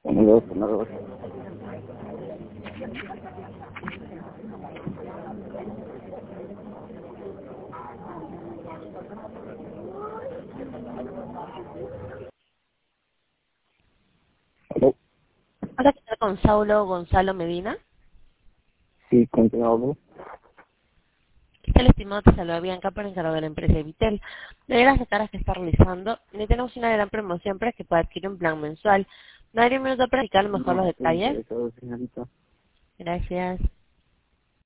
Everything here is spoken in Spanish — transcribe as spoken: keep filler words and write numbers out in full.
Uno, dos, uno, dos. ¿Aló? Hola, ¿qué tal con Saulo Gonzalo Medina? Sí, ¿con quién hablo? Está el estimado te saluda Bianca por encargo de la empresa Vitel. Debido a las caras que está realizando, le tenemos una gran promoción para que pueda adquirir un plan mensual. ¿No hay un minuto para explicar mejor los No, estoy detalles? interesado, señorita. Gracias.